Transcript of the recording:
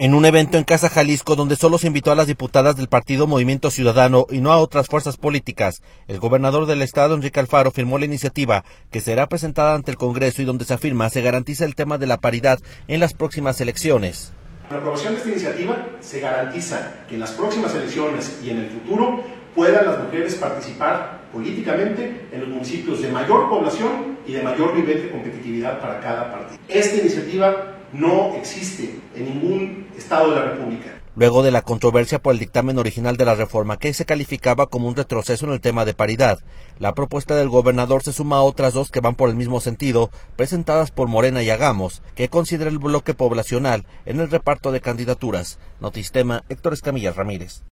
En un evento en Casa Jalisco donde solo se invitó a las diputadas del partido Movimiento Ciudadano y no a otras fuerzas políticas, el gobernador del estado, Enrique Alfaro, firmó la iniciativa que será presentada ante el Congreso y donde se afirma se garantiza el tema de la paridad en las próximas elecciones. Con la aprobación de esta iniciativa se garantiza que en las próximas elecciones y en el futuro puedan las mujeres participar políticamente en los municipios de mayor población y de mayor nivel de competitividad para cada partido. Esta iniciativa no existe en ningún estado de la República. Luego de la controversia por el dictamen original de la reforma que se calificaba como un retroceso en el tema de paridad, la propuesta del gobernador se suma a otras dos que van por el mismo sentido, presentadas por Morena y Hagamos, que considera el bloque poblacional en el reparto de candidaturas. Notistema, Héctor Escamilla Ramírez.